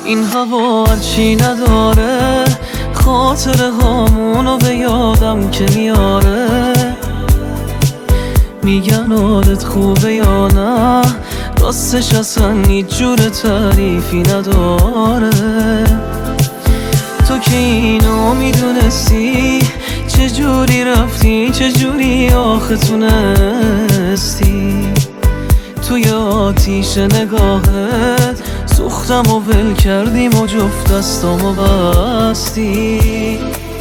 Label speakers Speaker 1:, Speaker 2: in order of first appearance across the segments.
Speaker 1: این هوا هرچی نداره خاطره هامونو به یادم که میاره. میگن حالت خوبه یا نه، راستش اصلا هیچ جور تعریفی نداره. تو که اینو میدونستی چجوری رفتی، چجوری آخه تونستی توی آتیش نگاهت سوختم و ول کردیم و جفت دستامو بستی.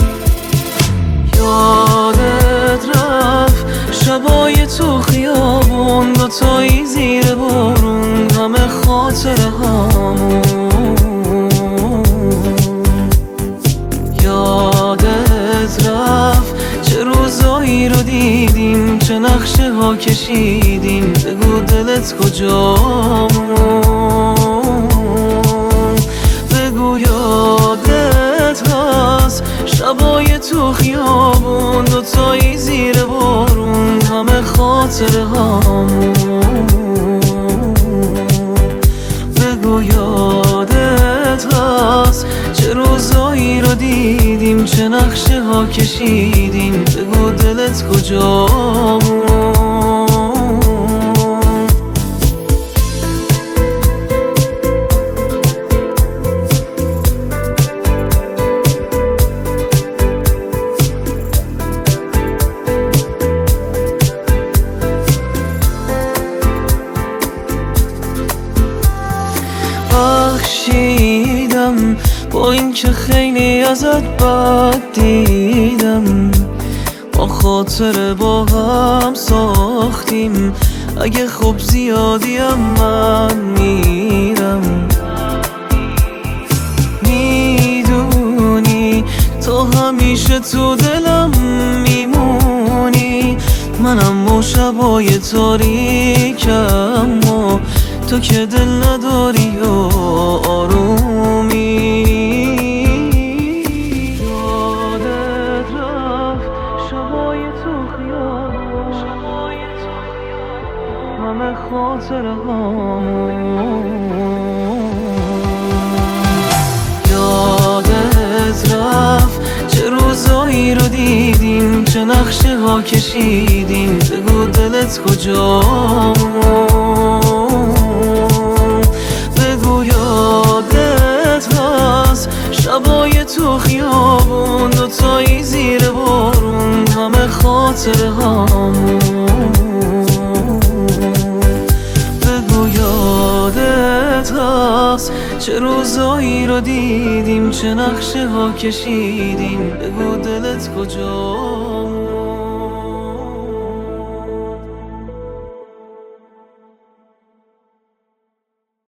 Speaker 1: یادت رفت شبای تو خیابون، دوتایی زیر بارون، همه خاطره هامون. یادت رفت چه روزایی رو دیدیم، چه نقشه ها کشیدیم، بگو دلت کجامون. بگو یادت هست شبای تو خیابون، دوتایی زیر بارون، همه خاطره هامون. بگو یادت هست چه روزایی رو دیدیم، چه نقشه ها کشیدیم، بگو دلت کجامون. بخشیدم با این که خیلی ازت بد دیدم، ما خاطره با هم ساختیم، اگه خوب زیادیم من میرم. میدونی تو همیشه تو دلم میمونی، منم و شبای تاریکم و تو که دل نداری و آرومی. یادت رفت شبای تو خیابون، همه خاطره هامون. یادت رفت چه روزایی رو دیدیم، چه نقشه ها کشیدیم، بگو دلت کجامون. شبای تو خیابون، دوتایی زیر بارون، همه خاطره هامون. بگو یادت هست چه روزایی رو دیدیم، چه نقشه ها کشیدیم، بگو دلت کجا.